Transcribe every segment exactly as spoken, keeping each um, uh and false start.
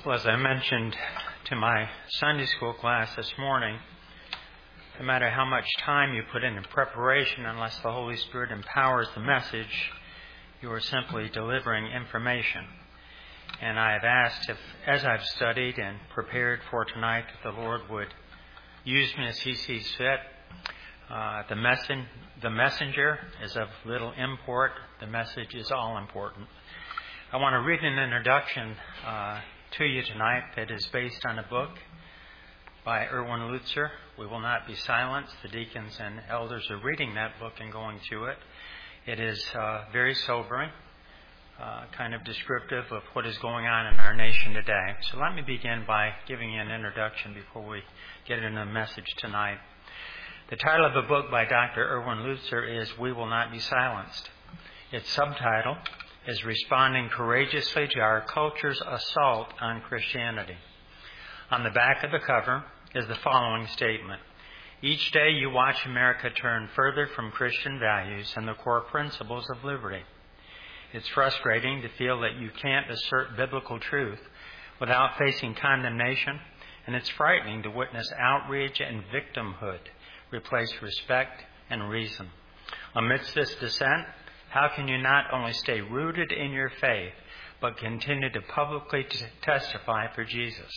Well, as I mentioned to my Sunday school class this morning, no matter how much time you put into preparation, unless the Holy Spirit empowers the message, you are simply delivering information. And I have asked if, as I've studied and prepared for tonight, that the Lord would use me as He sees fit. Uh, the, messen- the messenger is of little import. The message is all important. I want to read an introduction uh, to you tonight that is based on a book by Erwin Lutzer. We will not be silenced. The deacons and elders are reading that book and going through it. It is uh, very sobering, uh, kind of descriptive of what is going on in our nation today. So let me begin by giving you an introduction before we get into the message tonight. The title of the book by Doctor Erwin Lutzer is We Will Not Be Silenced. Its subtitle is Responding Courageously to Our Culture's Assault on Christianity. On the back of the cover is the following statement. Each day you watch America turn further from Christian values and the core principles of liberty. It's frustrating to feel that you can't assert biblical truth without facing condemnation, and it's frightening to witness outrage and victimhood replace respect and reason. Amidst this dissent, how can you not only stay rooted in your faith, but continue to publicly t- testify for Jesus?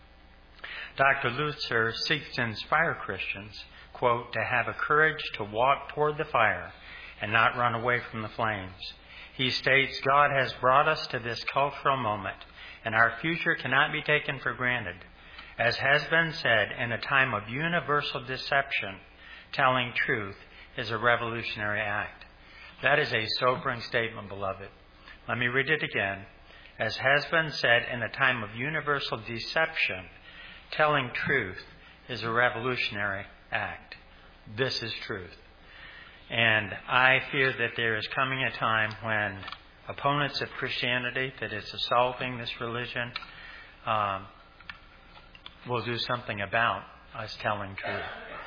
Doctor Lutzer seeks to inspire Christians, quote, to have a courage to walk toward the fire and not run away from the flames. He states, God has brought us to this cultural moment, and our future cannot be taken for granted. As has been said, in a time of universal deception, telling truth is a revolutionary act. That is a sobering statement, beloved. Let me read it again. As has been said, in a time of universal deception, telling truth is a revolutionary act. This is truth. And I fear that there is coming a time when opponents of Christianity that is assaulting this religion um, will do something about us telling truth.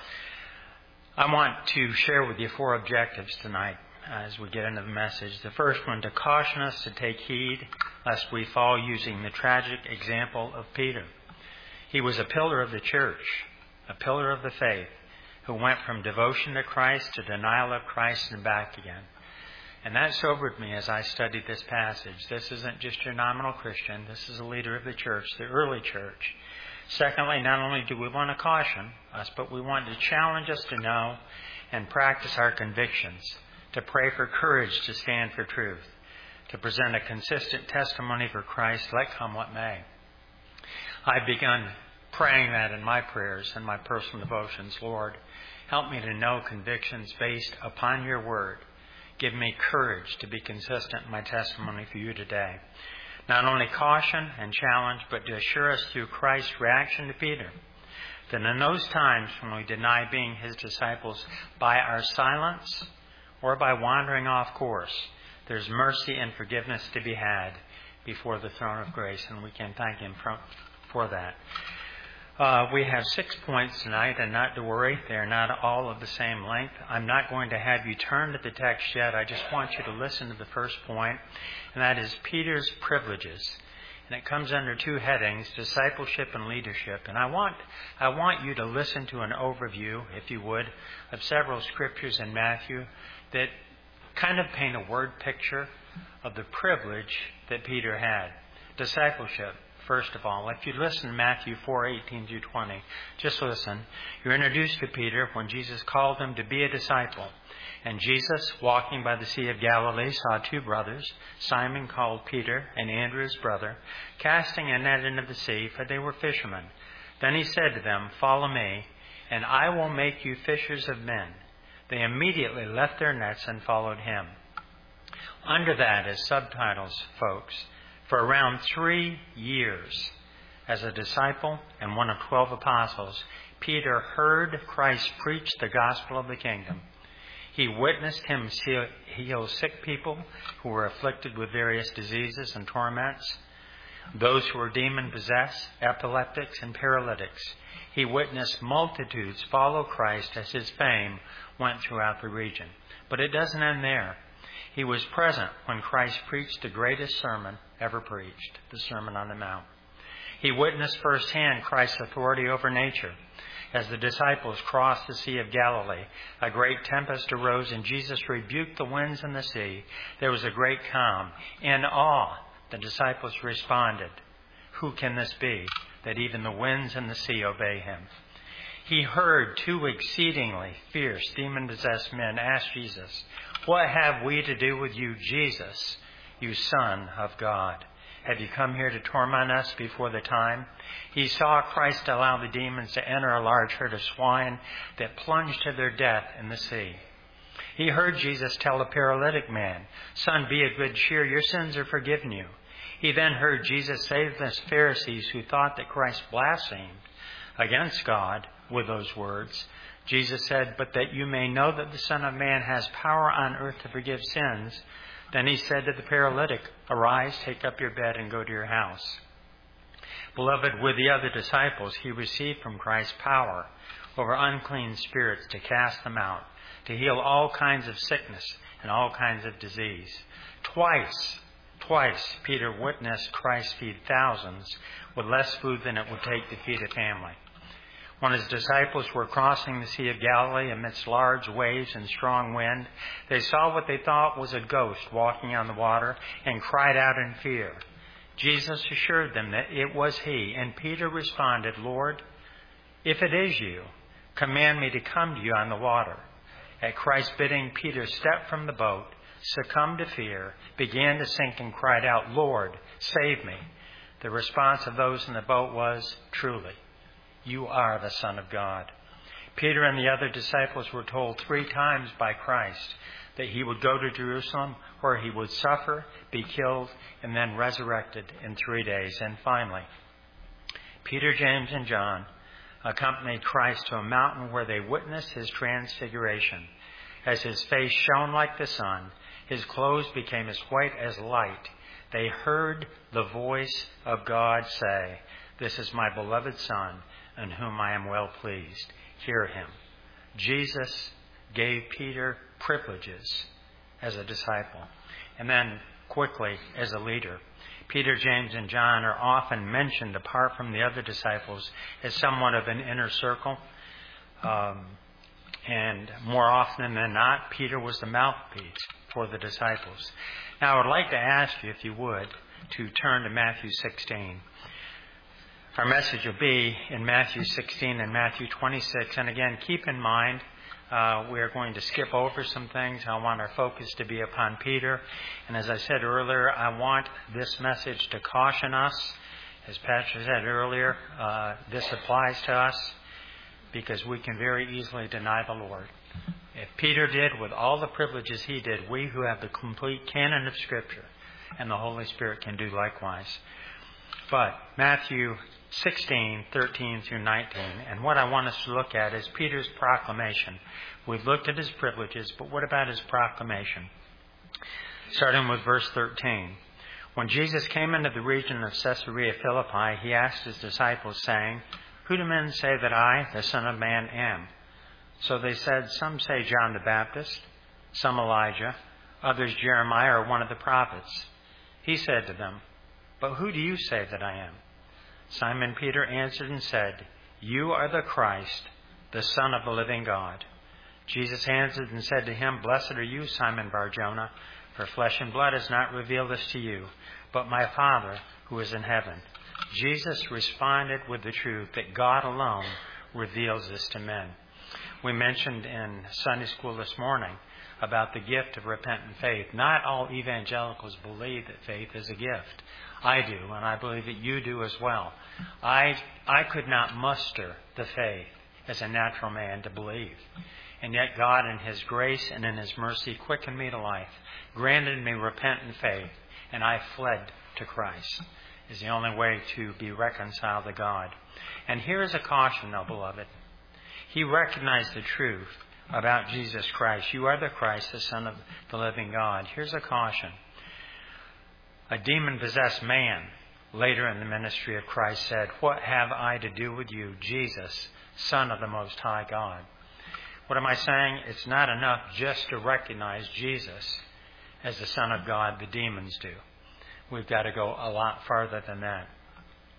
I want to share with you four objectives tonight as we get into the message. The first one, to caution us to take heed lest we fall using the tragic example of Peter. He was a pillar of the church, a pillar of the faith, who went from devotion to Christ to denial of Christ and back again. And that sobered me as I studied this passage. This isn't just your nominal Christian. This is a leader of the church, the early church. Secondly, not only do we want to caution us, but we want to challenge us to know and practice our convictions, to pray for courage to stand for truth, to present a consistent testimony for Christ, let come what may. I've begun praying that in my prayers and my personal devotions. Lord, help me to know convictions based upon your word. Give me courage to be consistent in my testimony for you today. Not only caution and challenge, but to assure us through Christ's reaction to Peter, that in those times when we deny being his disciples by our silence or by wandering off course, there's mercy and forgiveness to be had before the throne of grace, and we can thank him for, for that. Uh, we have six points tonight, and not to worry, they're not all of the same length. I'm not going to have you turn to the text yet. I just want you to listen to the first point, and that is Peter's privileges. And it comes under two headings, discipleship and leadership. And I want I want you to listen to an overview, if you would, of several scriptures in Matthew that kind of paint a word picture of the privilege that Peter had. Discipleship. First of all, if you listen to Matthew four, eighteen through twenty, just listen. You're introduced to Peter when Jesus called him to be a disciple. And Jesus, walking by the Sea of Galilee, saw two brothers, Simon called Peter and Andrew his brother, casting a net into the sea, for they were fishermen. Then he said to them, follow me, and I will make you fishers of men. They immediately left their nets and followed him. Under that as subtitles, folks, for around three years, as a disciple and one of twelve apostles, Peter heard Christ preach the gospel of the kingdom. He witnessed him heal sick people who were afflicted with various diseases and torments, those who were demon-possessed, epileptics, and paralytics. He witnessed multitudes follow Christ as his fame went throughout the region. But it doesn't end there. He was present when Christ preached the greatest sermon ever preached, the Sermon on the Mount. He witnessed firsthand Christ's authority over nature. As the disciples crossed the Sea of Galilee, a great tempest arose and Jesus rebuked the winds and the sea. There was a great calm. In awe, the disciples responded, "Who can this be, that even the winds and the sea obey him?" He heard two exceedingly fierce, demon-possessed men ask Jesus, "What have we to do with you, Jesus, you Son of God? Have you come here to torment us before the time?" He saw Christ allow the demons to enter a large herd of swine that plunged to their death in the sea. He heard Jesus tell the paralytic man, "Son, be of good cheer, your sins are forgiven you." He then heard Jesus say to the Pharisees who thought that Christ blasphemed against God with those words, Jesus said, "But that you may know that the Son of Man has power on earth to forgive sins." Then he said to the paralytic, "Arise, take up your bed, and go to your house." Beloved, with the other disciples, he received from Christ power over unclean spirits to cast them out, to heal all kinds of sickness and all kinds of disease. Twice, twice, Peter witnessed Christ feed thousands with less food than it would take to feed a family. When his disciples were crossing the Sea of Galilee amidst large waves and strong wind, they saw what they thought was a ghost walking on the water and cried out in fear. Jesus assured them that it was he, and Peter responded, "Lord, if it is you, command me to come to you on the water." At Christ's bidding, Peter stepped from the boat, succumbed to fear, began to sink, and cried out, "Lord, save me." The response of those in the boat was, "Truly, you are the Son of God." Peter and the other disciples were told three times by Christ that he would go to Jerusalem, where he would suffer, be killed, and then resurrected in three days. And finally, Peter, James, and John accompanied Christ to a mountain where they witnessed his transfiguration. As his face shone like the sun, his clothes became as white as light. They heard the voice of God say, "This is my beloved Son, in whom I am well pleased. Hear him." Jesus gave Peter privileges as a disciple, and then quickly as a leader. Peter, James, and John are often mentioned apart from the other disciples as somewhat of an inner circle. Um, and more often than not, Peter was the mouthpiece for the disciples. Now, I would like to ask you, if you would, to turn to Matthew sixteen. Our message will be in Matthew sixteen and Matthew twenty-six. And again, keep in mind, uh, we are going to skip over some things. I want our focus to be upon Peter. And as I said earlier, I want this message to caution us. As Pastor said earlier, uh, this applies to us because we can very easily deny the Lord. If Peter did with all the privileges he did, we who have the complete canon of Scripture and the Holy Spirit can do likewise. But Matthew sixteen, thirteen through nineteen. And what I want us to look at is Peter's proclamation. We've looked at his privileges, but what about his proclamation? Starting with verse thirteen. When Jesus came into the region of Caesarea Philippi, he asked his disciples, saying, "Who do men say that I, the Son of Man, am?" So they said, "Some say John the Baptist, some Elijah, others Jeremiah or one of the prophets." He said to them, "But who do you say that I am?" Simon Peter answered and said, "You are the Christ, the Son of the living God." Jesus answered and said to him, "Blessed are you, Simon Bar-Jonah, for flesh and blood has not revealed this to you, but my Father who is in heaven." Jesus responded with the truth that God alone reveals this to men. We mentioned in Sunday school this morning about the gift of repentant faith. Not all evangelicals believe that faith is a gift. I do, and I believe that you do as well. I I could not muster the faith as a natural man to believe. And yet God in His grace and in His mercy quickened me to life, granted me repentant faith, and I fled to Christ. Is the only way to be reconciled to God. And here is a caution, though, beloved. He recognized the truth about Jesus Christ. You are the Christ, the Son of the living God. Here's a caution. A demon-possessed man, later in the ministry of Christ, said, "What have I to do with you, Jesus, Son of the Most High God?" What am I saying? It's not enough just to recognize Jesus as the Son of God. The demons do. We've got to go a lot farther than that.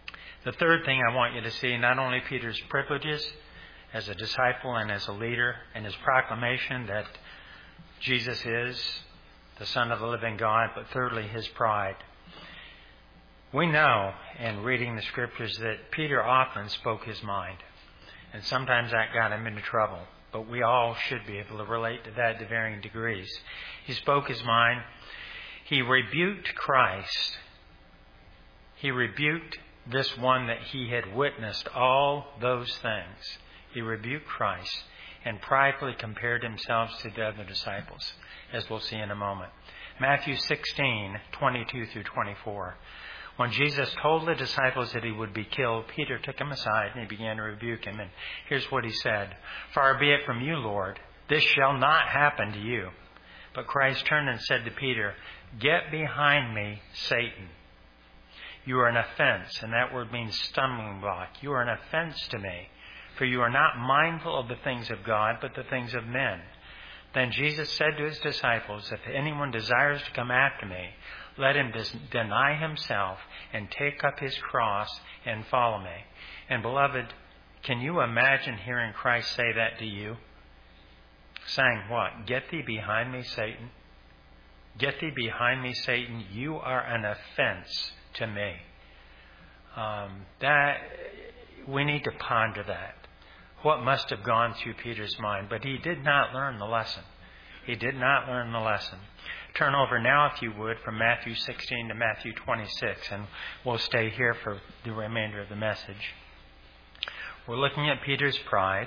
The third thing I want you to see, not only Peter's privileges as a disciple and as a leader, and his proclamation that Jesus is the Son of the living God, but thirdly, his pride. We know in reading the Scriptures that Peter often spoke his mind, and sometimes that got him into trouble. But we all should be able to relate to that to varying degrees. He spoke his mind. He rebuked Christ. He rebuked this one that he had witnessed all those things. He rebuked Christ and pridefully compared himself to the other disciples, as we'll see in a moment. Matthew sixteen, twenty-two through twenty-four. When Jesus told the disciples that he would be killed, Peter took him aside and he began to rebuke him. And here's what he said. Far be it from you, Lord, this shall not happen to you. But Christ turned and said to Peter, Get behind me, Satan. You are an offense, and that word means stumbling block. You are an offense to me, for you are not mindful of the things of God, but the things of men. Then Jesus said to his disciples, If anyone desires to come after me, let him deny himself and take up his cross and follow me. And beloved, can you imagine hearing Christ say that to you? Saying what? Get thee behind me, Satan. Get thee behind me, Satan. You are an offense to me. Um, that we need to ponder that. What must have gone through Peter's mind? But he did not learn the lesson. He did not learn the lesson. Turn over now, if you would, from Matthew sixteen to Matthew twenty-six, and we'll stay here for the remainder of the message. We're looking at Peter's pride.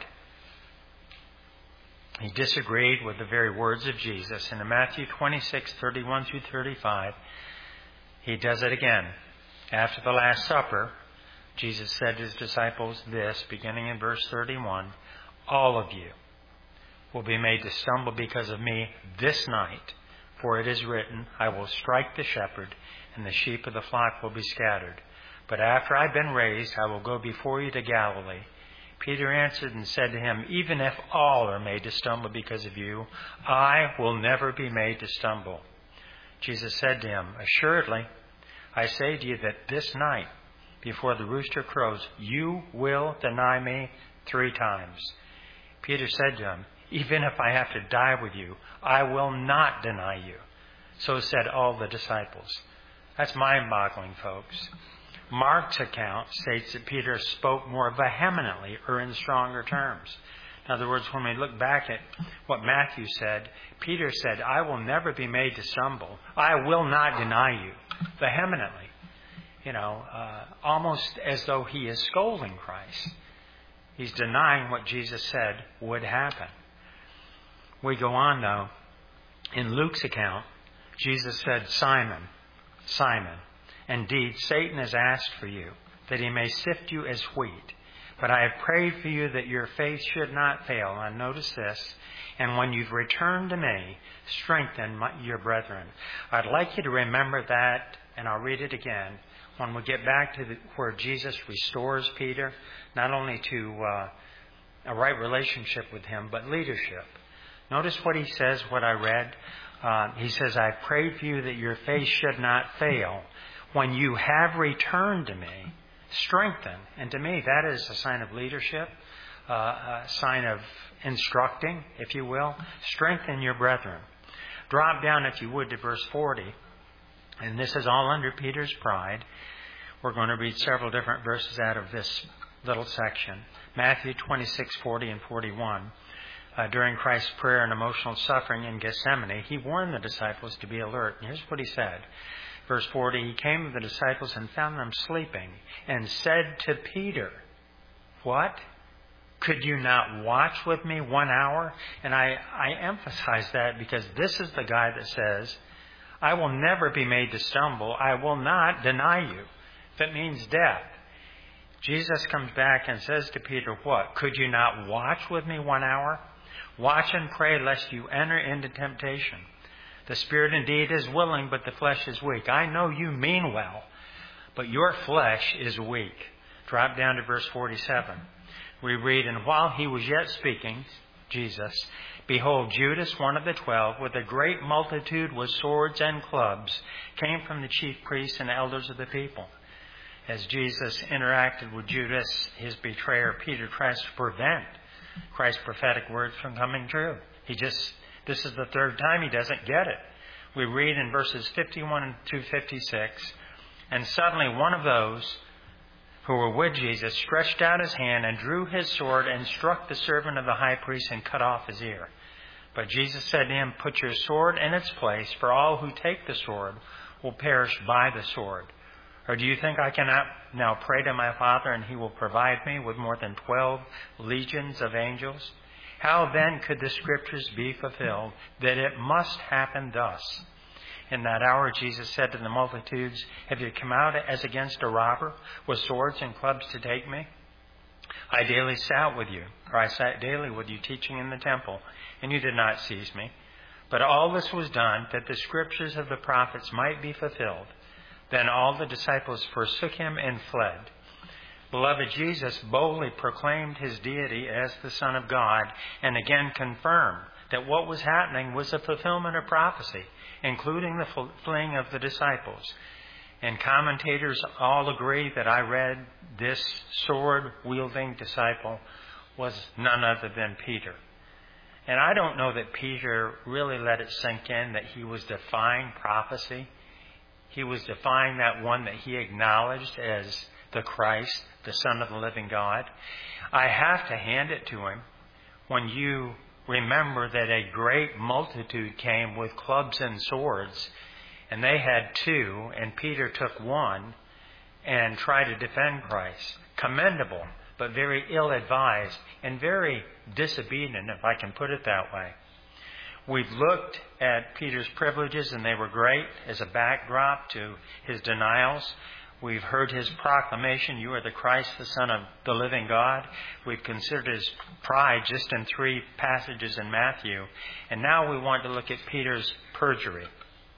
He disagreed with the very words of Jesus. And in Matthew twenty-six, thirty-one through thirty-five, he does it again. After the Last Supper, Jesus said to his disciples this, beginning in verse thirty-one, All of you will be made to stumble because of me this night. For it is written, I will strike the shepherd, and the sheep of the flock will be scattered. But after I've been raised, I will go before you to Galilee. Peter answered and said to him, Even if all are made to stumble because of you, I will never be made to stumble. Jesus said to him, Assuredly, I say to you that this night, before the rooster crows, you will deny me three times. Peter said to him, Even if I have to die with you, I will not deny you. So said all the disciples. That's mind-boggling, folks. Mark's account states that Peter spoke more vehemently or in stronger terms. In other words, when we look back at what Matthew said, Peter said, I will never be made to stumble. I will not deny you. Vehemently. You know, uh, almost as though he is scolding Christ. He's denying what Jesus said would happen. We go on, though. In Luke's account, Jesus said, Simon, Simon, indeed, Satan has asked for you, that he may sift you as wheat. But I have prayed for you that your faith should not fail. And notice this. And when you've returned to me, strengthen my, your brethren. I'd like you to remember that, and I'll read it again. When we get back to the, where Jesus restores Peter, not only to uh, a right relationship with him, but leadership. Notice what he says, what I read. Uh, he says, I prayed for you that your faith should not fail. When you have returned to me, strengthen. And to me, that is a sign of leadership, uh, a sign of instructing, if you will. Strengthen your brethren. Drop down, if you would, to verse forty. And this is all under Peter's pride. We're going to read several different verses out of this little section. Matthew twenty-six, forty and forty-one. Uh, during Christ's prayer and emotional suffering in Gethsemane, he warned the disciples to be alert. And here's what he said. Verse forty, he came to the disciples and found them sleeping and said to Peter, What? Could you not watch with me one hour? And I, I emphasize that because this is the guy that says, I will never be made to stumble. I will not deny you. If it means death. Jesus comes back and says to Peter, what? Could you not watch with me one hour? Watch and pray lest you enter into temptation. The spirit indeed is willing, but the flesh is weak. I know you mean well, but your flesh is weak. Drop down to verse forty-seven. We read, and while he was yet speaking, Jesus, behold, Judas, one of the twelve, with a great multitude with swords and clubs, came from the chief priests and elders of the people. As Jesus interacted with Judas, his betrayer, Peter tries to prevent Christ's prophetic words from coming true. He just, this is the third time he doesn't get it. We read in verses fifty-one through fifty-six, and suddenly one of those who were with Jesus stretched out his hand and drew his sword and struck the servant of the high priest and cut off his ear. But Jesus said to him, "Put your sword in its place, for all who take the sword will perish by the sword. Or do you think I cannot now pray to my Father, and he will provide me with more than twelve legions of angels? How then could the Scriptures be fulfilled, that it must happen thus?" In that hour Jesus said to the multitudes, "Have you come out as against a robber, with swords and clubs to take me? I daily sat with you, or I sat daily with you teaching in the temple, and you did not seize me. But all this was done that the Scriptures of the prophets might be fulfilled." Then all the disciples forsook him and fled. Beloved, Jesus boldly proclaimed his deity as the Son of God, and again confirmed that what was happening was a fulfillment of prophecy, including the fleeing of the disciples. And commentators all agree that I read this sword-wielding disciple was none other than Peter. And I don't know that Peter really let it sink in that he was defying prophecy. He was defying that one that he acknowledged as the Christ, the Son of the living God. I have to hand it to him when you remember that a great multitude came with clubs and swords, and they had two, and Peter took one and tried to defend Christ. Commendable, but very ill-advised and very disobedient, if I can put it that way. We've looked at Peter's privileges, and they were great as a backdrop to his denials. We've heard his proclamation, "You are the Christ, the Son of the living God." We've considered his pride just in three passages in Matthew. And now we want to look at Peter's perjury.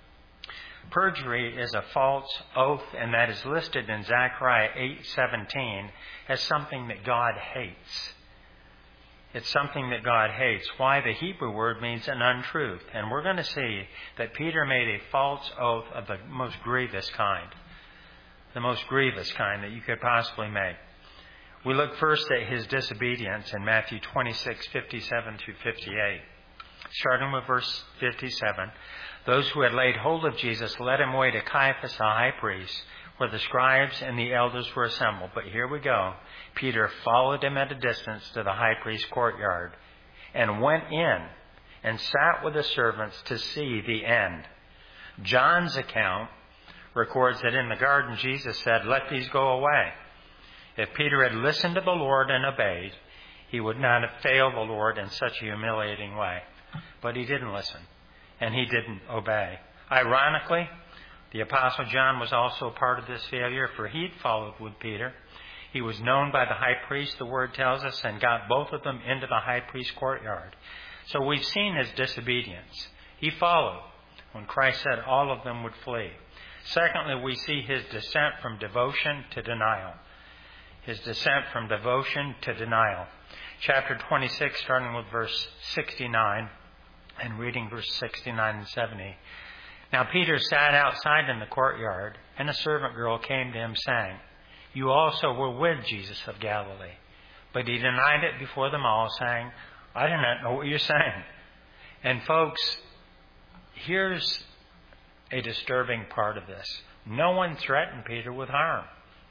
Perjury is a false oath, and that is listed in Zechariah eight seventeen as something that God hates. It's something that God hates. Why? The Hebrew word means an untruth. And we're going to see that Peter made a false oath of the most grievous kind. The most grievous kind that you could possibly make. We look first at his disobedience in Matthew twenty-six, fifty-seven through fifty-eight. Starting with verse fifty-seven. Those who had laid hold of Jesus led him away to Caiaphas the high priest, where the scribes and the elders were assembled. But here we go. Peter followed him at a distance to the high priest's courtyard and went in and sat with the servants to see the end. John's account records that in the garden Jesus said, "Let these go away." If Peter had listened to the Lord and obeyed, he would not have failed the Lord in such a humiliating way. But he didn't listen, and he didn't obey. Ironically, the Apostle John was also part of this failure, for he'd followed with Peter. He was known by the high priest, the word tells us, and got both of them into the high priest's courtyard. So we've seen his disobedience. He followed when Christ said all of them would flee. Secondly, we see his descent from devotion to denial. His descent from devotion to denial. Chapter twenty-six, starting with verse sixty-nine, and reading verse sixty-nine and seventy. Now Peter sat outside in the courtyard, and a servant girl came to him, saying, "You also were with Jesus of Galilee." But he denied it before them all, saying, "I do not know what you're saying." And folks, here's a disturbing part of this. No one threatened Peter with harm.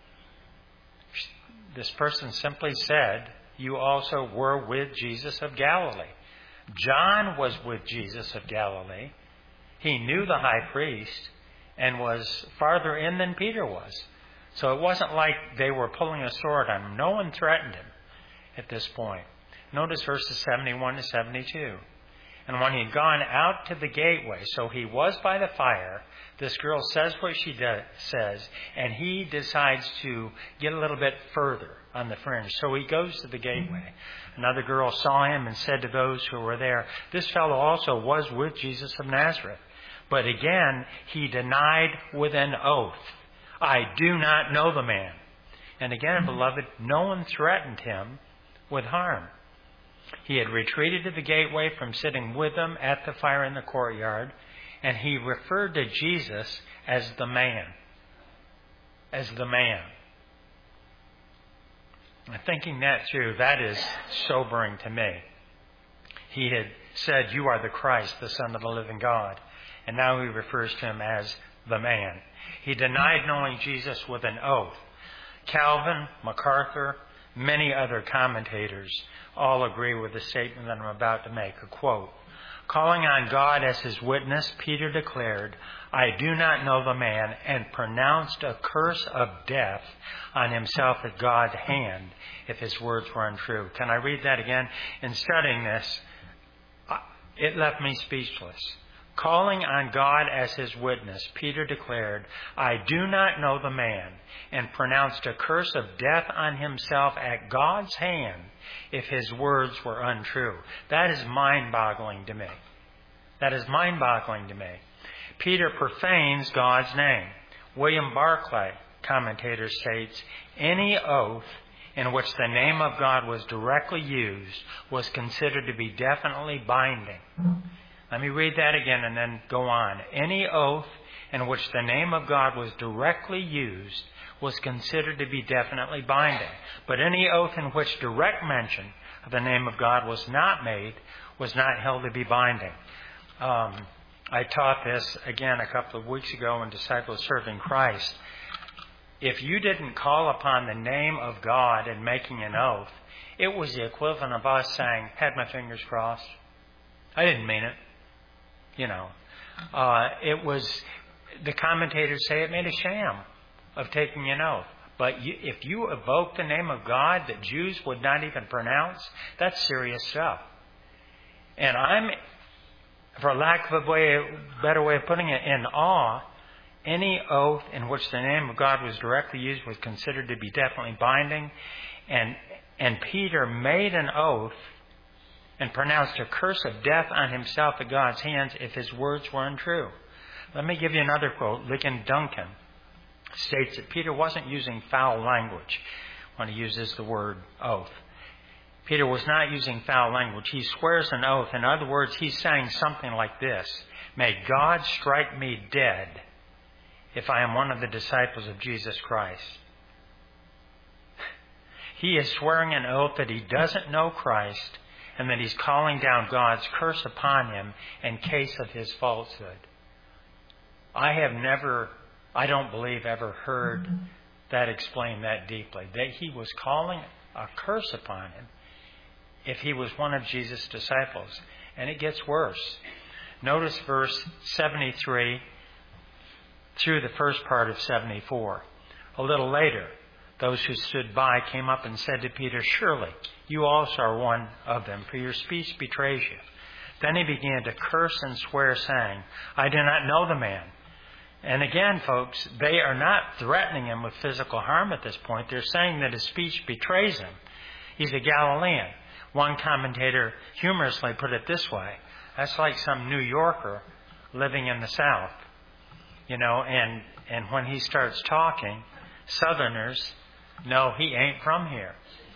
This person simply said, "You also were with Jesus of Galilee." John was with Jesus of Galilee. He knew the high priest and was farther in than Peter was. So it wasn't like they were pulling a sword on him. No one threatened him at this point. Notice verses seventy-one to seventy-two. And when he had gone out to the gateway, so he was by the fire, this girl says what she does, says, and he decides to get a little bit further on the fringe. So he goes to the gateway. Another girl saw him and said to those who were there, "This fellow also was with Jesus of Nazareth." But again, he denied with an oath, "I do not know the man." And again, beloved, no one threatened him with harm. He had retreated to the gateway from sitting with them at the fire in the courtyard, and he referred to Jesus as the man. As the man. Thinking that through, that is sobering to me. He had said, "You are the Christ, the Son of the living God." And now he refers to him as the man. He denied knowing Jesus with an oath. Calvin, MacArthur, many other commentators all agree with the statement that I'm about to make. A quote, "Calling on God as his witness, Peter declared, 'I do not know the man,' and pronounced a curse of death on himself at God's hand if his words were untrue." Can I read that again? In studying this, it left me speechless. Calling on God as his witness, Peter declared, "I do not know the man," and pronounced a curse of death on himself at God's hand if his words were untrue. That is mind-boggling to me. That is mind-boggling to me. Peter profanes God's name. William Barclay, commentator, states, "Any oath in which the name of God was directly used was considered to be definitely binding." Let me read that again and then go on. Any oath in which the name of God was directly used was considered to be definitely binding. But any oath in which direct mention of the name of God was not made was not held to be binding. Um, I taught this again a couple of weeks ago in Disciples Serving Christ. If you didn't call upon the name of God in making an oath, it was the equivalent of us saying, "Had my fingers crossed. I didn't mean it." You know, uh, it was, the commentators say it made a sham of taking an oath. But you, if you evoke the name of God that Jews would not even pronounce, that's serious stuff. And I'm, for lack of a way, better way of putting it, in awe. Any oath in which the name of God was directly used was considered to be definitely binding. And, and Peter made an oath and pronounced a curse of death on himself at God's hands if his words were untrue. Let me give you another quote. Ligon Duncan states that Peter wasn't using foul language when he uses the word oath. Peter was not using foul language. He swears an oath. In other words, he's saying something like this: "May God strike me dead if I am one of the disciples of Jesus Christ." He is swearing an oath that he doesn't know Christ and that he's calling down God's curse upon him in case of his falsehood. I have never, I don't believe, ever heard that explained that deeply. That he was calling a curse upon him if he was one of Jesus' disciples. And it gets worse. Notice verse seventy-three through the first part of seventy-four. A little later, those who stood by came up and said to Peter, "Surely you also are one of them, for your speech betrays you." Then he began to curse and swear, saying, "I do not know the man." And again, folks, they are not threatening him with physical harm at this point. They're saying that his speech betrays him. He's a Galilean. One commentator humorously put it this way: that's like some New Yorker living in the South. You know, and, and when he starts talking, Southerners know he ain't from here.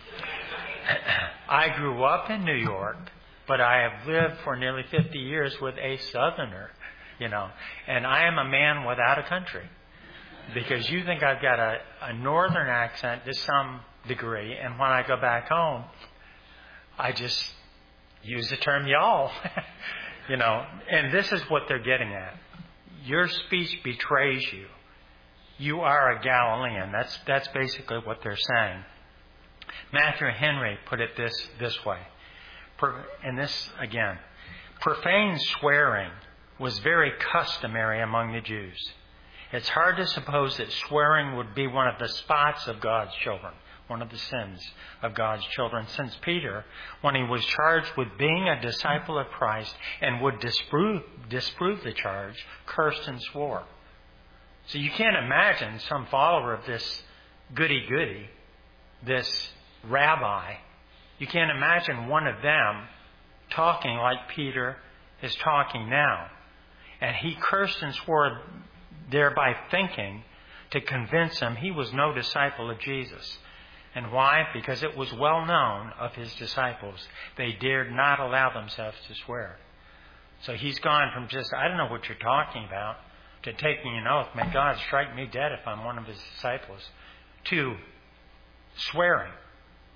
I grew up in New York, but I have lived for nearly fifty years with a Southerner, you know, and I am a man without a country, because you think I've got a, a Northern accent to some degree, and when I go back home, I just use the term y'all, you know, and this is what they're getting at. Your speech betrays you. You are a Galilean. That's that's basically what they're saying. Matthew Henry put it this this way, and this again, profane swearing was very customary among the Jews. It's hard to suppose that swearing would be one of the spots of God's children, one of the sins of God's children, since Peter, when he was charged with being a disciple of Christ and would disprove, disprove the charge, cursed and swore. So you can't imagine some follower of this goody-goody, this rabbi, you can't imagine one of them talking like Peter is talking now. And he cursed and swore, thereby thinking to convince him he was no disciple of Jesus. And why? Because it was well known of his disciples, they dared not allow themselves to swear. So he's gone from just, I don't know what you're talking about, to taking an oath, "May God strike me dead if I'm one of his disciples," to swearing.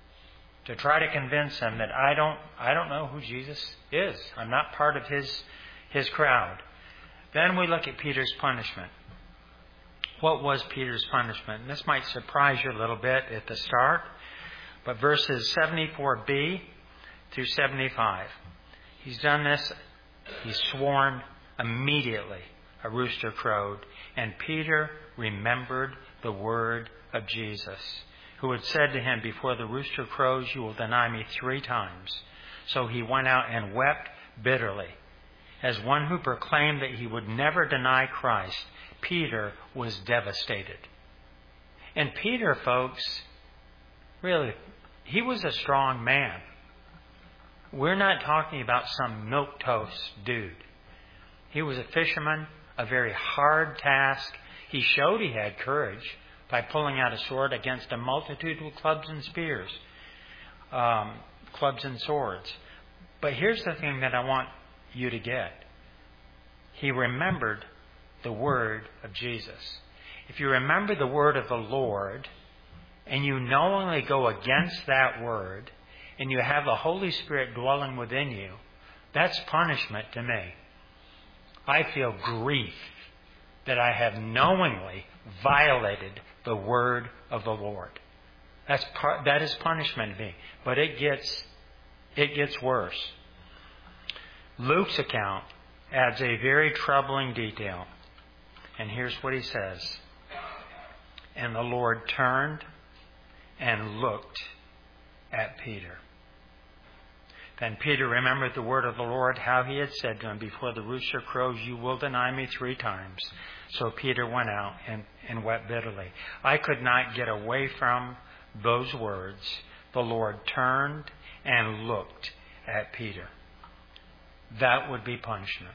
to try to convince him that I don't, I don't know who Jesus is. I'm not part of his, his crowd. Then we look at Peter's punishment. What was Peter's punishment? And this might surprise you a little bit at the start, but verses seventy-four b through seventy-five. He's done this. He's sworn immediately. A rooster crowed, and Peter remembered the word of Jesus, who had said to him, before the rooster crows, you will deny me three times. So he went out and wept bitterly. As one who proclaimed that he would never deny Christ, Peter was devastated. And Peter, folks, really, he was a strong man. We're not talking about some milquetoast dude. He was a fisherman, a very hard task. He showed he had courage by pulling out a sword against a multitude of clubs and spears, um, clubs and swords. But here's the thing that I want you to get. He remembered the word of Jesus. If you remember the word of the Lord, and you knowingly go against that word, and you have the Holy Spirit dwelling within you, that's punishment to me. I feel grief that I have knowingly violated the word of the Lord. That's par- that is punishment to me. But it gets it gets worse. Luke's account adds a very troubling detail. And here's what he says. And the Lord turned and looked at Peter. Then Peter remembered the word of the Lord, how he had said to him, before the rooster crows, you will deny me three times. So Peter went out and, and wept bitterly. I could not get away from those words. The Lord turned and looked at Peter. That would be punishment.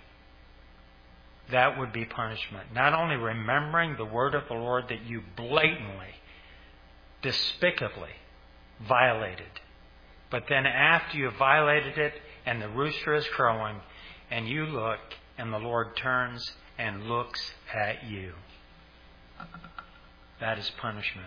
That would be punishment. Not only remembering the word of the Lord that you blatantly, despicably violated, but then after you have violated it and the rooster is crowing and you look and the Lord turns and looks at you. That is punishment.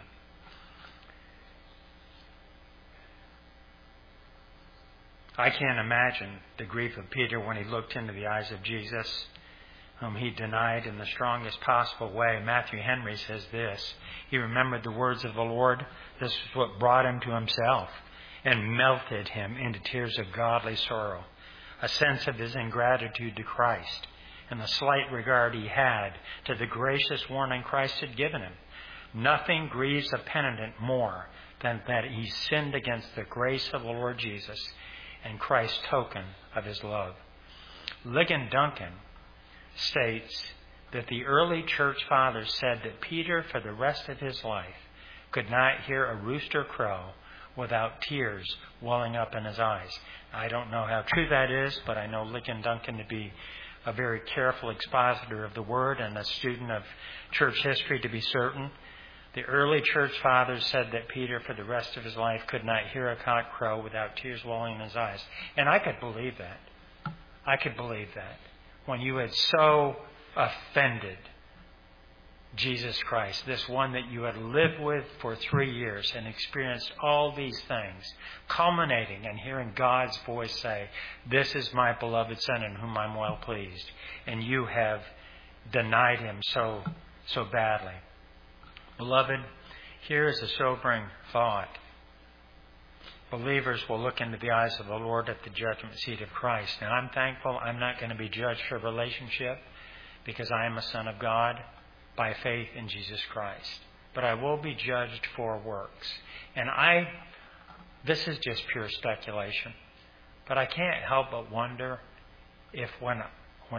I can't imagine the grief of Peter when he looked into the eyes of Jesus, whom he denied in the strongest possible way. Matthew Henry says this. He remembered the words of the Lord. This is what brought him to himself and melted him into tears of godly sorrow. A sense of his ingratitude to Christ and the slight regard he had to the gracious warning Christ had given him. Nothing grieves a penitent more than that he sinned against the grace of the Lord Jesus and Christ's token of his love. Ligon Duncan states that the early church fathers said that Peter, for the rest of his life, could not hear a rooster crow without tears welling up in his eyes. I don't know how true that is, but I know Ligon Duncan to be a very careful expositor of the Word and a student of church history to be certain. The early church fathers said that Peter, for the rest of his life, could not hear a cock crow without tears welling in his eyes. And I could believe that. I could believe that. When you had so offended Jesus Christ, this one that you had lived with for three years and experienced all these things, culminating in hearing God's voice say, this is my beloved Son in whom I'm well pleased. And you have denied him so, so badly. Beloved, here is a sobering thought. Believers will look into the eyes of the Lord at the judgment seat of Christ. And I'm thankful I'm not going to be judged for relationship because I am a son of God by faith in Jesus Christ. But I will be judged for works. And I, this is just pure speculation, but I can't help but wonder if when, when,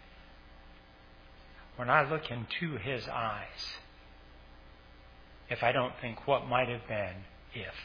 when I look into his eyes, if I don't think what might have been if.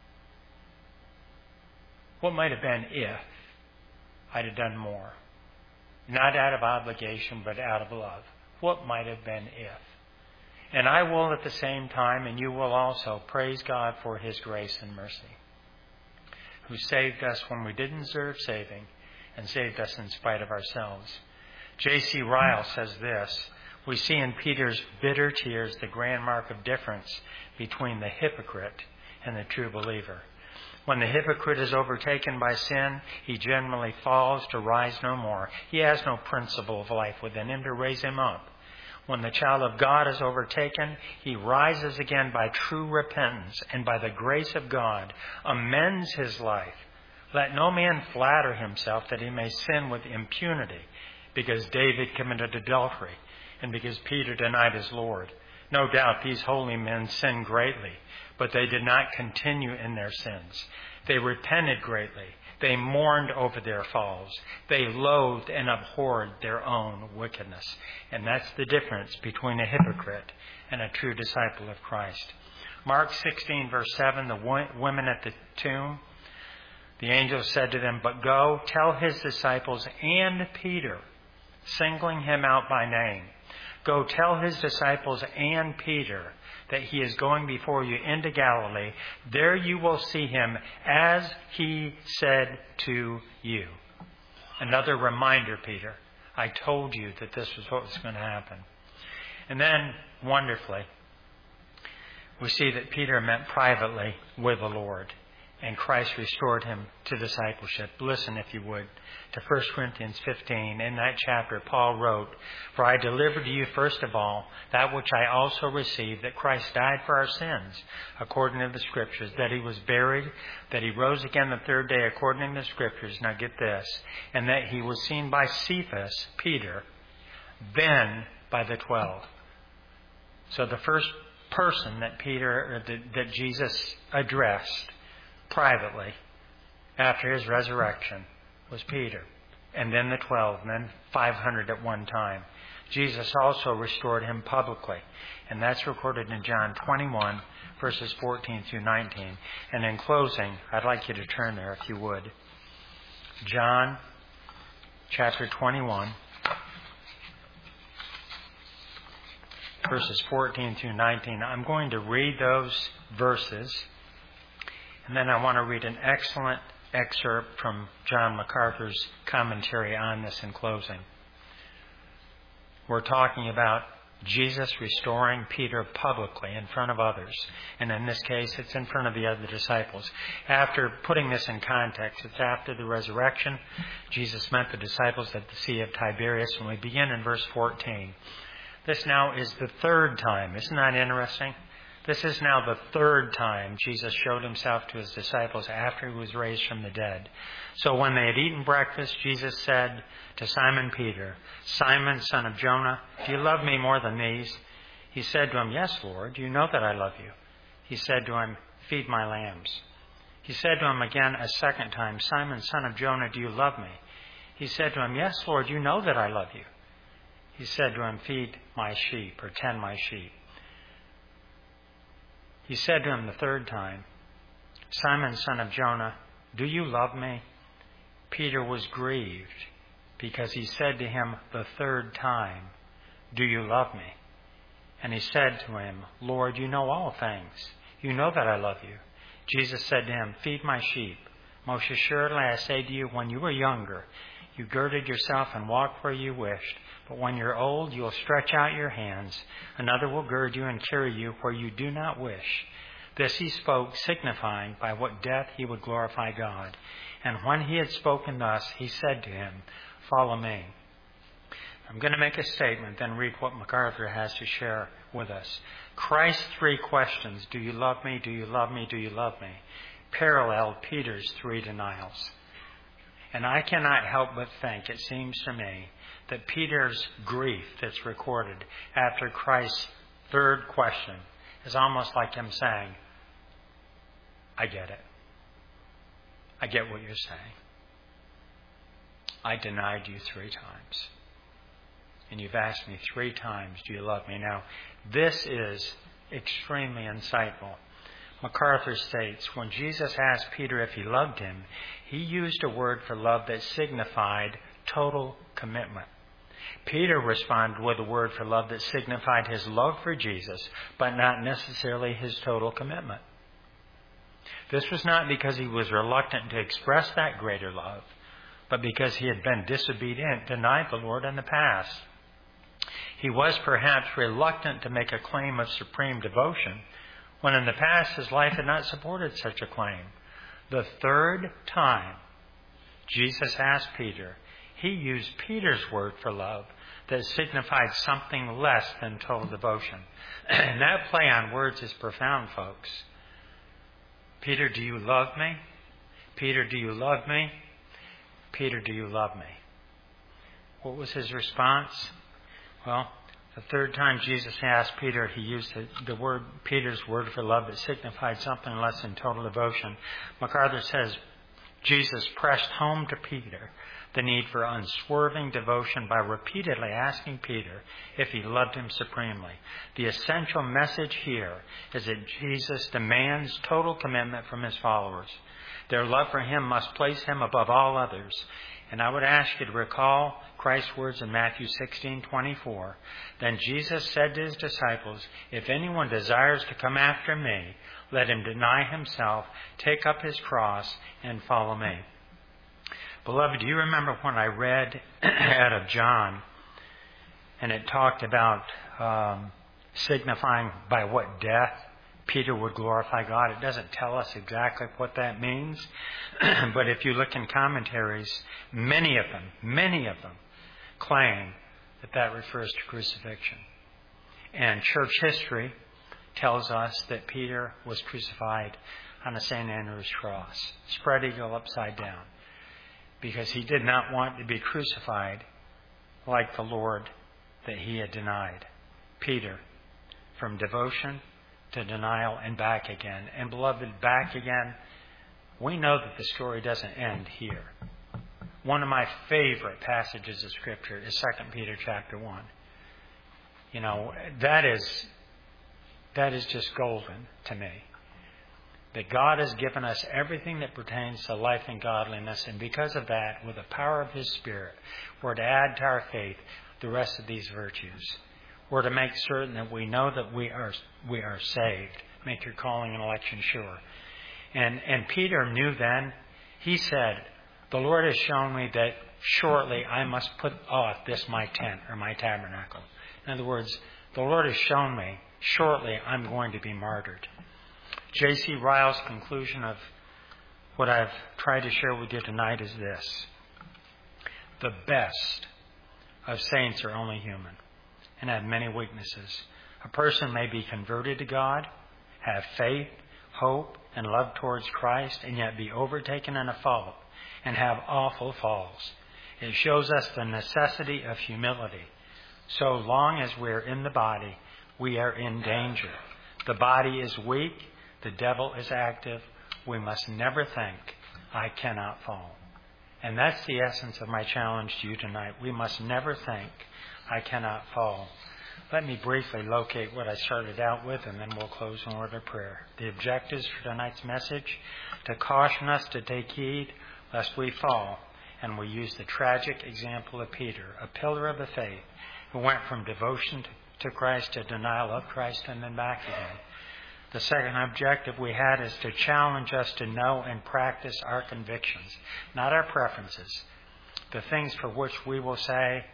What might have been if I'd have done more? Not out of obligation, but out of love. What might have been if? And I will at the same time, and you will also, praise God for his grace and mercy, who saved us when we didn't deserve saving and saved us in spite of ourselves. J C Ryle says this, we see in Peter's bitter tears the grand mark of difference between the hypocrite and the true believer. When the hypocrite is overtaken by sin, he generally falls to rise no more. He has no principle of life within him to raise him up. When the child of God is overtaken, he rises again by true repentance and by the grace of God amends his life. Let no man flatter himself that he may sin with impunity, because David committed adultery and because Peter denied his Lord. No doubt these holy men sinned greatly, but they did not continue in their sins. They repented greatly. They mourned over their falls. They loathed and abhorred their own wickedness. And that's the difference between a hypocrite and a true disciple of Christ. Mark sixteen, verse seven, the women at the tomb, the angel said to them, "But go, tell his disciples and Peter," singling him out by name, "go tell his disciples and Peter that he is going before you into Galilee. There you will see him as he said to you." Another reminder, Peter. I told you that this was what was going to happen. And then, wonderfully, we see that Peter met privately with the Lord, and Christ restored him to discipleship. Listen, if you would, to First Corinthians fifteen. In that chapter, Paul wrote, "For I delivered to you first of all that which I also received, that Christ died for our sins, according to the Scriptures, that he was buried, that he rose again the third day, according to the Scriptures." Now get this. "And that he was seen by Cephas," Peter, "then by the twelve." So the first person that Peter, that, that Jesus addressed privately after his resurrection was Peter, and then the twelve, and then five hundred at one time. Jesus also restored him publicly, and that's recorded in John twenty-one, verses fourteen through nineteen. And in closing, I'd like you to turn there if you would. John chapter twenty-one, verses fourteen through nineteen. I'm going to read those verses, and then I want to read an excellent excerpt from John MacArthur's commentary on this in closing. We're talking about Jesus restoring Peter publicly in front of others. And in this case, it's in front of the other disciples. After putting this in context, it's after the resurrection. Jesus met the disciples at the Sea of Tiberias, and we begin in verse fourteen. This now is the third time. Isn't that interesting? This is now the third time Jesus showed himself to his disciples after he was raised from the dead. "So when they had eaten breakfast, Jesus said to Simon Peter, 'Simon, son of Jonah, do you love me more than these?' He said to him, 'Yes, Lord, you know that I love you.' He said to him, 'Feed my lambs.' He said to him again a second time, 'Simon, son of Jonah, do you love me?' He said to him, 'Yes, Lord, you know that I love you.' He said to him, 'Feed my sheep,' or 'tend my sheep.' He said to him the third time, 'Simon, son of Jonah, do you love me?' Peter was grieved because he said to him the third time, 'Do you love me?' And he said to him, 'Lord, you know all things. You know that I love you.' Jesus said to him, 'Feed my sheep. Most assuredly I say to you, when you were younger, you girded yourself and walked where you wished. But when you're old, you will stretch out your hands. Another will gird you and carry you where you do not wish.' This he spoke, signifying by what death he would glorify God. And when he had spoken thus, he said to him, 'Follow me.'" I'm going to make a statement, then read what MacArthur has to share with us. Christ's three questions, "Do you love me? Do you love me? Do you love me?" paralleled Peter's three denials. And I cannot help but think, it seems to me, that Peter's grief that's recorded after Christ's third question is almost like him saying, "I get it. I get what you're saying. I denied you three times. And you've asked me three times, do you love me?" Now, this is extremely insightful. MacArthur states, when Jesus asked Peter if he loved him, he used a word for love that signified total commitment. Peter responded with a word for love that signified his love for Jesus, but not necessarily his total commitment. This was not because he was reluctant to express that greater love, but because he had been disobedient, denied the Lord in the past. He was perhaps reluctant to make a claim of supreme devotion, when in the past his life had not supported such a claim. The third time Jesus asked Peter, he used Peter's word for love that signified something less than total devotion. And that play on words is profound, folks. Peter, do you love me? Peter, do you love me? Peter, do you love me? What was his response? Well, the third time Jesus asked Peter, he used the, the word, Peter's word for love that signified something less than total devotion. MacArthur says, Jesus pressed home to Peter the need for unswerving devotion by repeatedly asking Peter if he loved him supremely. The essential message here is that Jesus demands total commitment from his followers. Their love for him must place him above all others. And I would ask you to recall Christ's words in Matthew sixteen twenty-four. Then Jesus said to his disciples, if anyone desires to come after me, let him deny himself, take up his cross, and follow me. Beloved, do you remember when I read out of John, and it talked about um, signifying by what death Peter would glorify God? It doesn't tell us exactly what that means, but if you look in commentaries, many of them, many of them claim that that refers to crucifixion. And church history tells us that Peter was crucified on a Saint Andrew's cross, spread eagle upside down, because he did not want to be crucified like the Lord that he had denied. Peter, from devotion to denial and back again. And beloved, back again, we know that the story doesn't end here. One of my favorite passages of Scripture is Second Peter chapter one. You know, that is that is just golden to me. That God has given us everything that pertains to life and godliness, and because of that, with the power of His Spirit, we're to add to our faith the rest of these virtues. We're to make certain that we know that we are we are saved. Make your calling and election sure. And and Peter knew then, he said, the Lord has shown me that shortly I must put off this my tent or my tabernacle. In other words, the Lord has shown me shortly I'm going to be martyred. J C Ryle's conclusion of what I've tried to share with you tonight is this. The best of saints are only human and have many weaknesses. A person may be converted to God, have faith, hope, and love towards Christ, and yet be overtaken in a fault and have awful falls. It shows us the necessity of humility. So long as we're in the body, we are in danger. The body is weak. The devil is active. We must never think, I cannot fall. And that's the essence of my challenge to you tonight. We must never think, I cannot fall. Let me briefly locate what I started out with, and then we'll close in word of prayer. The objectives for tonight's message: to caution us to take heed lest we fall. And we use the tragic example of Peter, a pillar of the faith, who went from devotion to Christ to denial of Christ and then back again. The second objective we had is to challenge us to know and practice our convictions, not our preferences. The things for which we will say,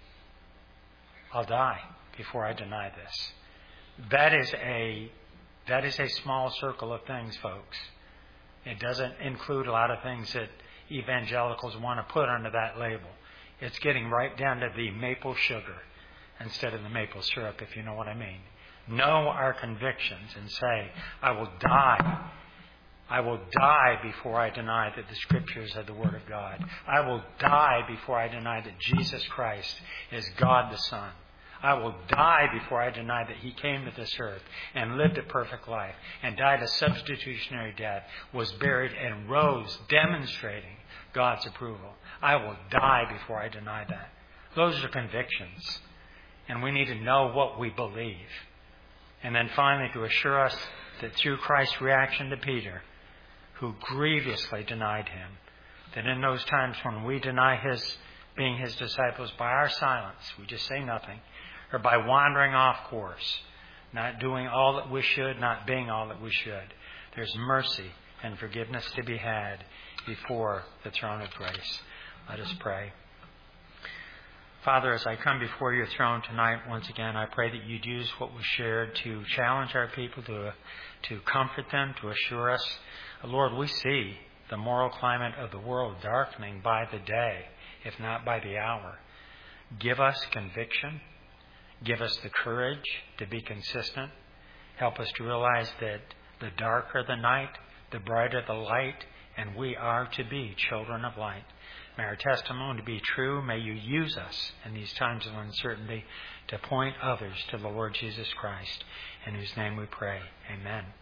I'll die before I deny this. That is a that is a small circle of things, folks. It doesn't include a lot of things that evangelicals want to put under that label. It's getting right down to the maple sugar instead of the maple syrup, if you know what I mean. Know our convictions and say, I will die. I will die before I deny that the Scriptures are the Word of God. I will die before I deny that Jesus Christ is God the Son. I will die before I deny that He came to this earth and lived a perfect life and died a substitutionary death, was buried and rose, demonstrating God's approval. I will die before I deny that. Those are convictions. And we need to know what we believe. And then finally, to assure us that through Christ's reaction to Peter, who grievously denied Him, that in those times when we deny His being His disciples by our silence, we just say nothing, or by wandering off course, not doing all that we should, not being all that we should, there's mercy and forgiveness to be had before the throne of grace. Let us pray. Father, as I come before your throne tonight, once again, I pray that you'd use what was shared to challenge our people, to, to comfort them, to assure us. Lord, we see the moral climate of the world darkening by the day, if not by the hour. Give us conviction. Give us the courage to be consistent. Help us to realize that the darker the night, the brighter the light, and we are to be children of light. May our testimony be true. May you use us in these times of uncertainty to point others to the Lord Jesus Christ, in whose name we pray. Amen.